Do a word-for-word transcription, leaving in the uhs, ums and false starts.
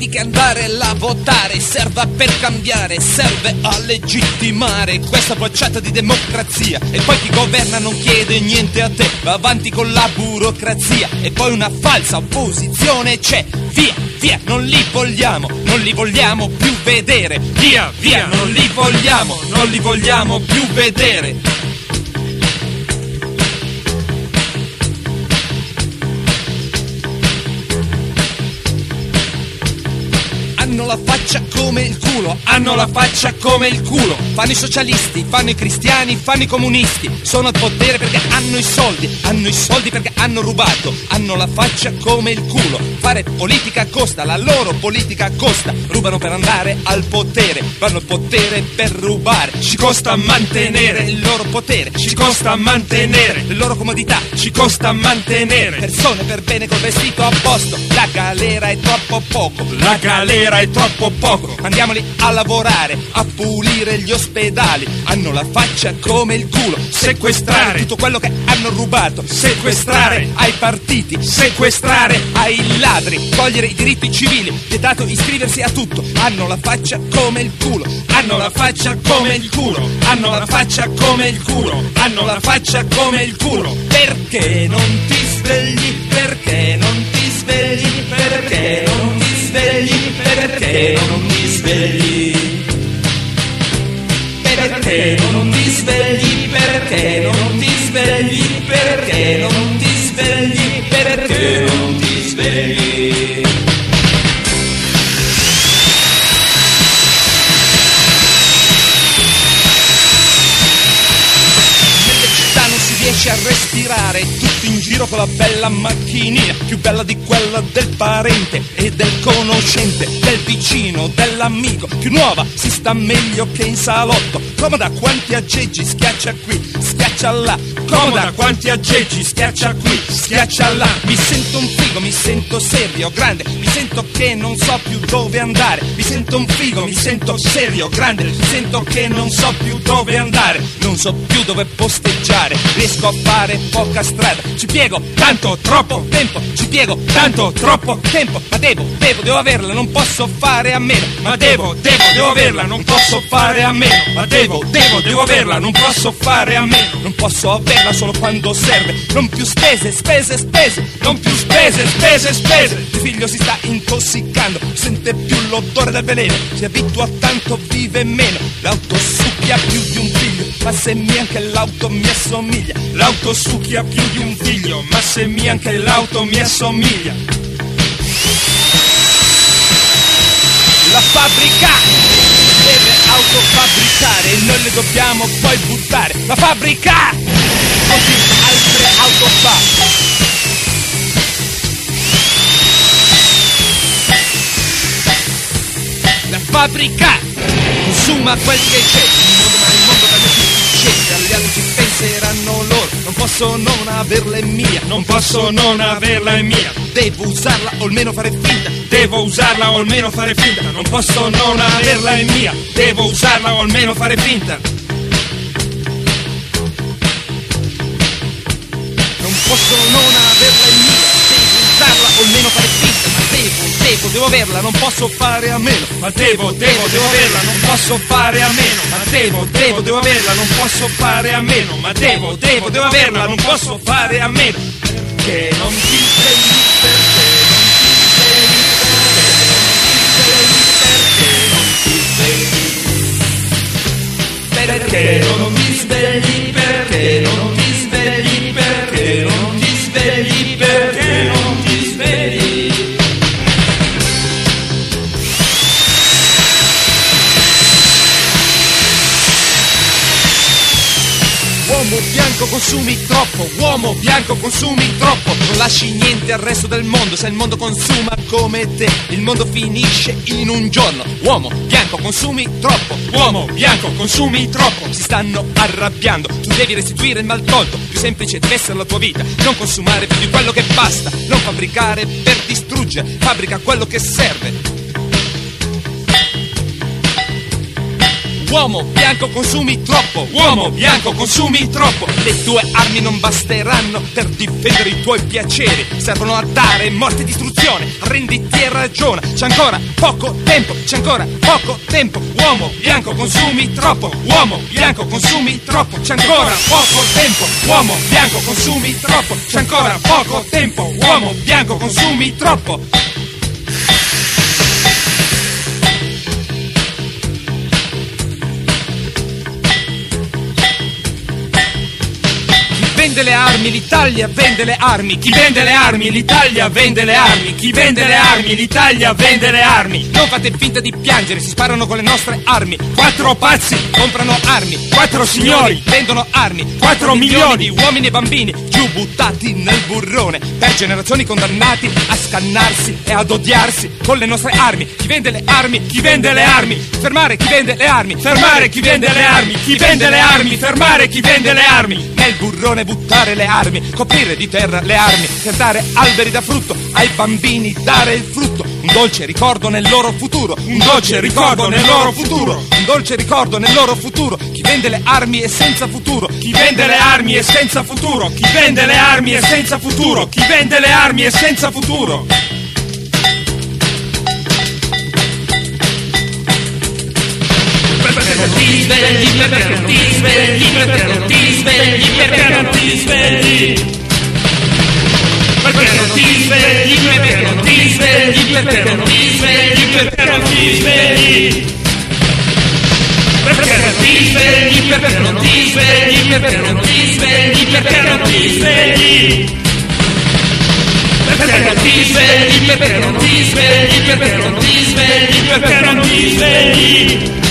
vedi che andare là a votare serve per cambiare, serve a legittimare questa bocciata di democrazia. E poi chi governa non chiede niente a te, va avanti con la burocrazia. E poi una falsa opposizione c'è, via, via, non li vogliamo, non li vogliamo più vedere. Via, via, non li vogliamo, non li vogliamo più vedere. Hanno la faccia come il culo, hanno la faccia come il culo. Fanno i socialisti, fanno i cristiani, fanno i comunisti. Sono al potere perché hanno i soldi, hanno i soldi perché hanno rubato. Hanno la faccia come il culo. Fare politica costa, la loro politica costa. Rubano per andare al potere, vanno al potere per rubare. Ci costa mantenere il loro potere, ci costa mantenere le loro comodità, ci costa mantenere persone per bene col vestito a posto. La galera è troppo poco, la galera è troppo poco. Mandiamoli a lavorare, a pulire gli ospedali. Hanno la faccia come il culo. Sequestrare tutto quello che hanno rubato, sequestrare ai partiti, sequestrare ai ladri, togliere i diritti civili, vietato iscriversi a tutto. Hanno la faccia come il culo, hanno la faccia come il culo, hanno la faccia come il culo, hanno la faccia come il culo. Perché non ti svegli? Perché non ti svegli? Perché non ti svegli? Perché non ti svegli? Perché non ti svegli? Perché non ti svegli? Perché non ti svegli? Perché non ti svegli? Riesci a respirare tutto in giro con la bella macchinina, più bella di quella del parente e del conoscente, del vicino, dell'amico. Più nuova, si sta meglio che in salotto. Comoda, quanti aggeggi, schiaccia qui, schiaccia là. Comoda, quanti aggeggi, schiaccia qui, schiaccia là. Mi sento un figo, mi sento serio, grande. Mi sento che non so più dove andare. Mi sento un figo, mi sento serio, grande. Mi sento che non so più dove andare. Non so più dove posteggiare. Riesco a fare poca strada. Ci piego tanto, troppo tempo. Ci piego tanto, troppo tempo. Ma devo, devo, devo averla, non posso fare a meno. Ma devo, devo, devo averla, non posso fare a meno. Ma devo, devo, devo averla, non posso fare a meno. Non posso averla solo quando serve. Non più spese, spese, spese. Non più spese, spese, spese. Il figlio si sta intossicando, sente più l'odore del veleno. Si abitua tanto, vive meno. L'auto succhia più di un figlio, ma se mi anche l'auto mi assomiglia. L'auto succhia più di un figlio, ma se mi anche l'auto mi assomiglia. La fabbrica deve autofabbricare e noi le dobbiamo poi buttare. La fabbrica così altre auto fa. La fabbrica consuma quel che c'è. Il mondo, ma il mondo da me scende. Agli altri ci penseranno loro. Non posso non averla è mia. Non posso non averla è mia. Devo usarla o almeno fare finta. Devo usarla o almeno fare finta. Non posso non averla è mia. Devo usarla o almeno fare finta. Non posso non averla è mia. Devo usarla o almeno fare finta. Ma devo, devo, devo averla, non posso fare a meno. Ma devo, devo, devo averla, non posso fare a meno. Ma devo, devo, devo averla, non posso fare a meno. Ma devo, devo, devo averla, non posso fare a meno. Perché non ti svegli, perché non ti svegli, perché non ti svegli, perché non ti svegli, perché non ti svegli. Uomo bianco consumi troppo, uomo bianco consumi troppo. Non lasci niente al resto del mondo, se il mondo consuma come te, il mondo finisce in un giorno. Uomo bianco consumi troppo, uomo bianco consumi troppo. Si stanno arrabbiando, tu devi restituire il mal tolto. Più semplice deve essere la tua vita, non consumare più di quello che basta. Non fabbricare per distruggere, fabbrica quello che serve. Uomo bianco consumi troppo, uomo bianco consumi troppo. Le tue armi non basteranno per difendere i tuoi piaceri, servono a dare morte e distruzione. Arrenditi e ragiona, c'è ancora poco tempo, c'è ancora poco tempo. Uomo bianco consumi troppo, uomo bianco consumi troppo, c'è ancora poco tempo. Uomo bianco consumi troppo, c'è ancora poco tempo. Uomo bianco consumi troppo. Vende le armi, l'Italia vende le armi. Chi vende le armi, l'Italia vende le armi. Chi vende le armi, l'Italia vende le armi. Non fate finta di piangere, si sparano con le nostre armi. Quattro pazzi comprano armi, quattro signori vendono armi. Quattro milioni di uomini e bambini giù buttati nel burrone, per generazioni condannati a scannarsi e ad odiarsi con le nostre armi. Chi vende le armi, chi vende le armi. Fermare chi vende le armi, fermare chi vende le armi. Chi vende le armi, fermare chi vende le armi. Nel burrone buttare le armi, coprire di terra le armi, piantare alberi da frutto, ai bambini dare il frutto, un dolce ricordo nel loro futuro, un dolce ricordo nel loro futuro, un dolce ricordo nel loro futuro. Chi vende le armi è senza futuro, chi vende le armi è senza futuro, chi vende le armi è senza futuro, chi vende le armi è senza futuro. Perché non ti svegli, perché non ti svegli, perché non ti svegli, perché non ti svegli. Perché non ti svegli, perché non ti svegli, perché non ti svegli, perché non ti svegli. Perché non ti svegli, perché non ti svegli, perché non ti svegli, perché non ti svegli. Perché non ti svegli, perché non ti svegli, perché non ti svegli, perché non ti svegli.